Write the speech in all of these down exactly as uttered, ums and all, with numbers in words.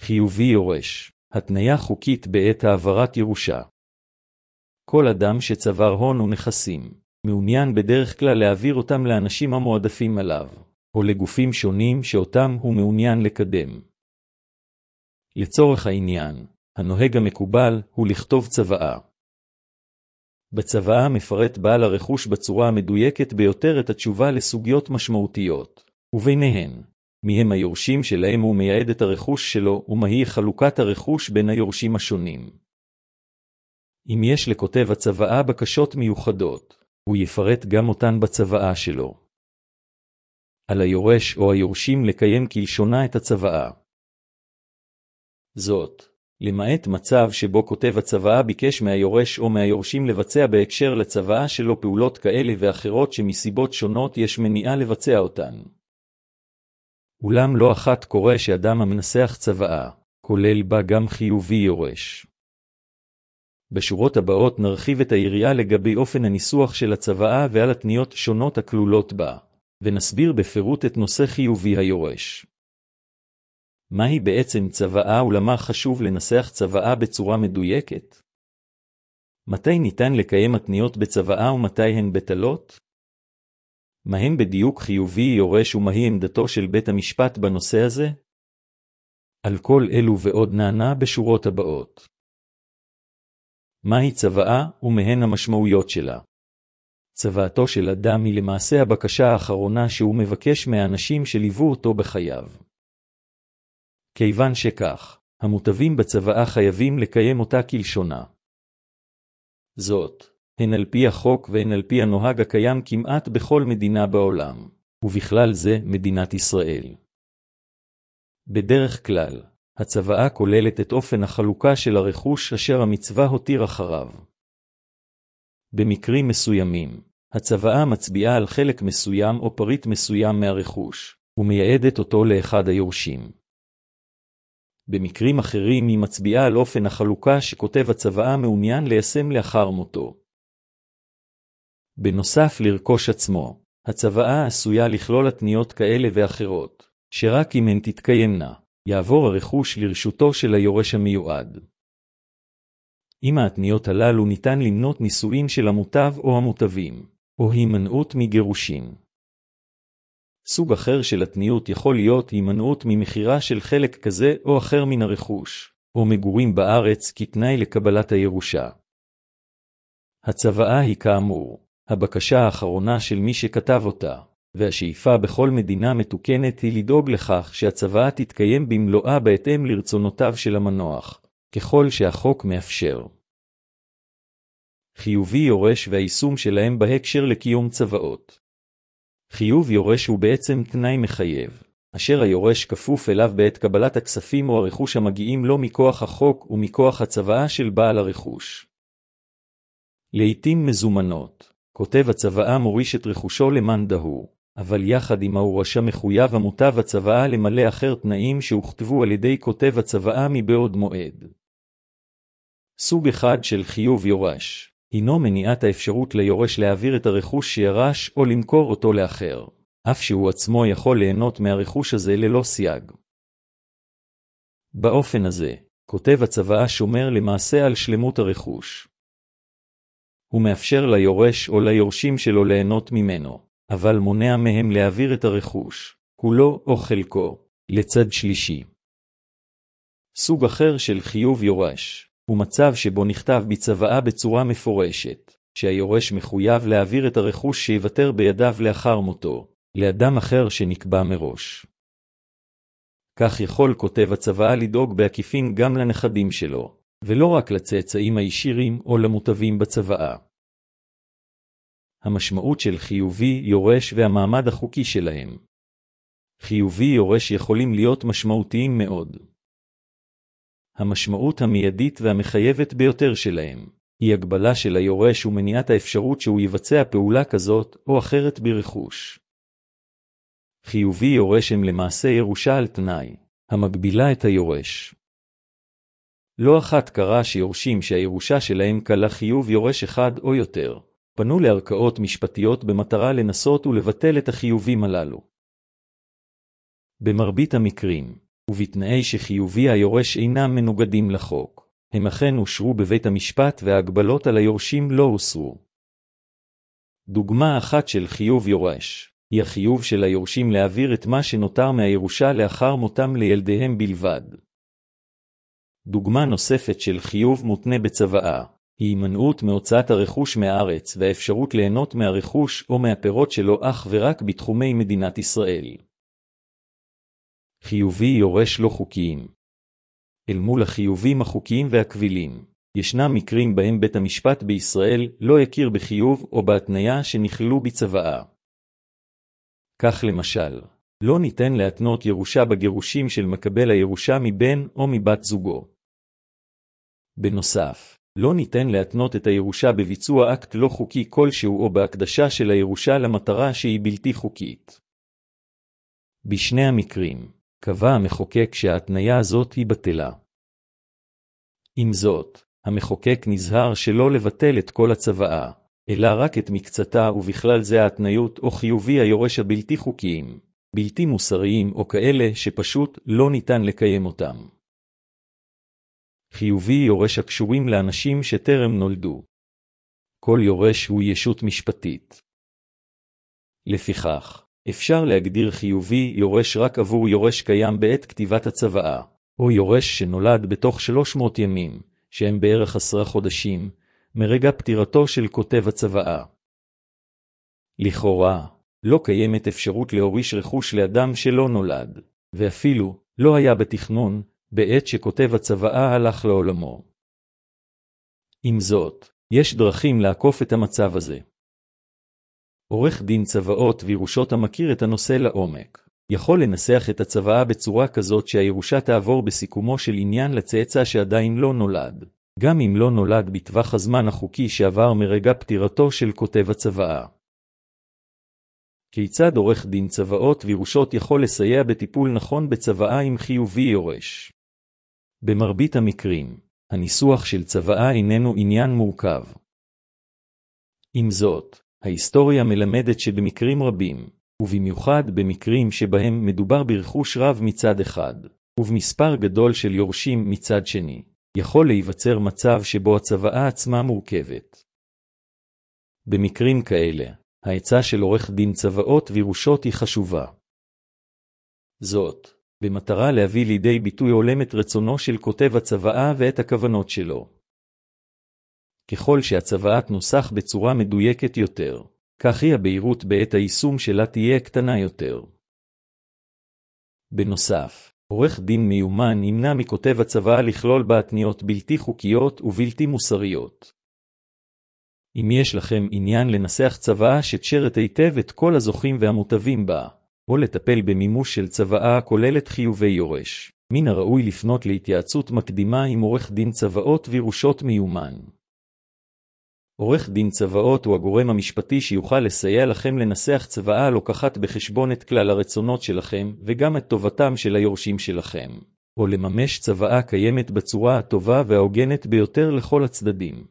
חיובי יורש, התניה חוקית בעת העברת ירושה. כל אדם שצבר הון ונכסים, מעוניין בדרך כלל להעביר אותם לאנשים המועדפים עליו, או לגופים שונים שאותם הוא מעוניין לקדם. לצורך העניין, הנוהג המקובל הוא לכתוב צוואה. בצוואה מפרט בעל הרכוש בצורה המדויקת ביותר את התשובה לסוגיות משמעותיות, וביניהן, מהם היורשים שלהם הוא מייעד את הרכוש שלו ומהי חלוקת הרכוש בין היורשים השונים. אם יש לכותב הצוואה בקשות מיוחדות, הוא יפרט גם אותן בצוואה שלו. על היורש או היורשים לקיים כלשונה את הצוואה. זאת, למעט מצב שבו כותב הצוואה ביקש מהיורש או מהיורשים לבצע בהקשר לצוואה שלו פעולות כאלה ואחרות שמסיבות שונות יש מניעה לבצע אותן. אולם לא אחת קורה שאדם המנסח צוואה, כולל בה גם חיובי יורש. בשורות הבאות נרחיב את היריעה לגבי אופן הניסוח של הצוואה ועל התניות שונות הכלולות בה, ונסביר בפירוט את נושא חיובי היורש. מהי בעצם צוואה ולמה חשוב לנסח צוואה בצורה מדויקת? מתי ניתן לקיים התניות בצוואה ומתי הן בטלות? מהם בדיוק חיובי יורש ומהי עמדתו של בית המשפט בנושא הזה? על כל אלו ועוד נענה בשורות הבאות. מהי צוואה ומהן המשמעויות שלה? צוואתו של אדם היא למעשה הבקשה האחרונה שהוא מבקש מהאנשים שליוו אותו בחייו. כיוון שכך, המוטבים בצוואה חייבים לקיים אותה כלשונה. זאת, הן על פי החוק והן על פי הנוהג הקיים כמעט בכל מדינה בעולם, ובכלל זה מדינת ישראל. בדרך כלל, הצוואה כוללת את אופן החלוקה של הרכוש אשר המצווה הותיר אחריו. במקרים מסוימים, הצוואה מצביעה על חלק מסוים או פריט מסוים מהרכוש, ומייעדת אותו לאחד היורשים. במקרים אחרים היא מצביעה על אופן החלוקה שכותב הצוואה מעוניין ליישם לאחר מותו. בנוסף לרכוש עצמו, הצוואה עשויה לכלול התניות כאלה ואחרות, שרק אם הן תתקיימנה, יעבור הרכוש לרשותו של היורש המיועד. עם ההתניות הללו ניתן למנות נישואין של המוטב או המוטבים, או הימנעות מגירושין. סוג אחר של התניות יכול להיות הימנעות ממחירה של חלק כזה או אחר מן הרכוש, או מגורים בארץ כתנאי לקבלת הירושה. הצוואה היא כאמור, הבקשה האחרונה של מי שכתב אותה, והשאיפה בכל מדינה מתוקנת היא לדאוג לכך שהצוואה תתקיים במלואה בהתאם לרצונותיו של המנוח, ככל שהחוק מאפשר. חיובי יורש והיישום שלהם בהקשר לקיום צוואות. חיוב יורש הוא בעצם תנאי מחייב, אשר היורש כפוף אליו בעת קבלת הכספים או הרכוש המגיעים לו מכוח החוק ומכוח הצוואה של בעל הרכוש. לעתים מזומנות, כותב הצוואה מוריש את רכושו למאן דהוא, אבל יחד עם ההורשה מחויב המוטב הצוואה למלא אחר תנאים שהוכתבו על ידי כותב הצוואה מבעוד מועד. סוג אחד של חיוב יורש, הינו מניעת האפשרות ליורש להעביר את הרכוש שירש או למכור אותו לאחר, אף שהוא עצמו יכול ליהנות מהרכוש הזה ללא סייג. באופן הזה, כותב הצוואה שומר למעשה על שלמות הרכוש. הוא מאפשר ליורש או ליורשים שלו ליהנות ממנו, אבל מונע מהם להעביר את הרכוש, כולו או חלקו, לצד שלישי. סוג אחר של חיוב יורש, הוא מצב שבו נכתב בצוואה בצורה מפורשת, שהיורש מחויב להעביר את הרכוש שיוותר בידיו לאחר מותו, לאדם אחר שנקבע מראש. כך יכול כותב הצוואה לדאוג בעקיפין גם לנכדים שלו, ולא רק לצאצאים הישירים או למוטבים בצוואה. המשמעות של חיובי יורש והמעמד החוקי שלהם. חיובי יורש יכולים להיות משמעותיים מאוד. המשמעות המיידית והמחייבת ביותר שלהם היא הגבלה של היורש ומניעת האפשרות שהוא יבצע פעולה כזאת או אחרת ברכוש. חיובי יורש הם למעשה ירושה על תנאי, המגבילה את היורש. לא אחת קרה שיורשים שהירושה שלהם קלה חיוב יורש אחד או יותר, פנו לערכאות משפטיות במטרה לנסות ולבטל את החיובים הללו. במרבית המקרים, ובתנאי שחיובי היורש אינם מנוגדים לחוק. הם אכן אושרו בבית המשפט וההגבלות על היורשים לא הוסרו. דוגמה אחת של חיוב יורש היא החיוב של היורשים להעביר את מה שנותר מהירושה לאחר מותם לילדיהם בלבד. דוגמה נוספת של חיוב מותנה בצוואה היא הימנעות מהוצאת הרכוש מהארץ והאפשרות ליהנות מהרכוש או מהפירות שלו אך ורק בתחומי מדינת ישראל. חיובי יורש לא חוקיים. אל מול החיובים החוקיים והקבילים, ישנם מקרים בהם בית המשפט בישראל לא יכיר בחיוב או בהתניה שנכללו בצוואה. כך למשל, לא ניתן להתנות ירושה בגירושים של מקבל הירושה מבן או מבת זוגו. בנוסף, לא ניתן להתנות את הירושה בביצוע אקט לא חוקי כלשהו או בהקדשה של הירושה למטרה שהיא בלתי חוקית. בשני המקרים, קבע המחוקק שההתניה הזאת היא בטלה. עם זאת, המחוקק נזהר שלא לבטל את כל הצוואה, אלא רק את מקצתה ובכלל זה ההתניות או חיובי היורש הבלתי חוקיים, בלתי מוסריים או כאלה שפשוט לא ניתן לקיים אותם. חיובי יורש הקשורים לאנשים שטרם נולדו. כל יורש הוא ישות משפטית. לפיכך, אפשר להגדיר חיובי יורש רק עבור יורש קיים בעת כתיבת הצוואה, או יורש שנולד בתוך שלוש מאות ימים, שהם בערך עשרה חודשים, מרגע פטירתו של כותב הצוואה. לכאורה, לא קיימת אפשרות להוריש רכוש לאדם שלא נולד, ואפילו לא היה בתכנון, בעת שכותב הצוואה הלך לעולמו. עם זאת, יש דרכים לעקוף את המצב הזה. עורך דין צוואות וירושות המכיר את הנושא לעומק, יכול לנסח את הצוואה בצורה כזאת שהירושה תעבור בסיכומו של עניין לצאצא שעדיין לא נולד, גם אם לא נולד בטווח הזמן החוקי שעבר מרגע פטירתו של כותב הצוואה. כיצד עורך דין צוואות וירושות יכול לסייע בטיפול נכון בצוואה עם חיובי יורש? במרבית המקרים, הניסוח של צוואה איננו עניין מורכב. עם זאת, ההיסטוריה מלמדת שבמקרים רבים, ובמיוחד במקרים שבהם מדובר ברכוש רב מצד אחד, ובמספר גדול של יורשים מצד שני, יכול להיווצר מצב שבו הצוואה עצמה מורכבת. במקרים כאלה, העצה של עורך דין צוואות וירושות היא חשובה. זאת, במטרה להביא לידי ביטוי הולם את רצונו של כותב הצוואה ואת הכוונות שלו. ככל שהצוואה תנוסח בצורה מדויקת יותר, כך היא הבהירות בעת היישום שלה תהיה קטנה יותר. בנוסף, עורך דין מיומן ימנע מכותב הצוואה לכלול בה התניות בלתי חוקיות ובלתי מוסריות. אם יש לכם עניין לנסח צוואה שתשרת היטב את כל הזוכים והמוטבים בה, או לטפל במימוש של צוואה הכוללת חיובי יורש, מן הראוי לפנות להתייעצות מקדימה עם עורך דין צוואות וירושות מיומן. עורך דין צוואות הוא הגורם המשפטי שיוכל לסייע לכם לנסח צוואה לוקחת בחשבון את כלל הרצונות שלכם וגם את טובתם של היורשים שלכם, או לממש צוואה קיימת בצורה הטובה וההוגנת ביותר לכל הצדדים.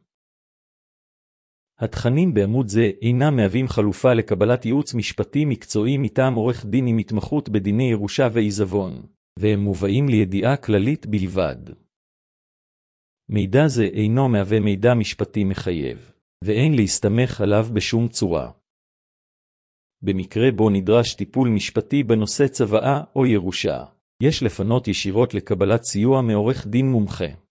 התכנים בעמוד זה אינם מהווים חלופה לקבלת ייעוץ משפטי מקצועי מטעם עורך דין עם התמחות בדיני ירושה ועיזבון, והם מובאים לידיעה כללית בלבד. מידע זה אינו מהווה מידע משפטי מחייב, ואין להסתמך עליו בשום צורה. במקרה בו נדרש טיפול משפטי בנושא צוואה או ירושה, יש לפנות ישירות לקבלת סיוע מעורך דין מומחה.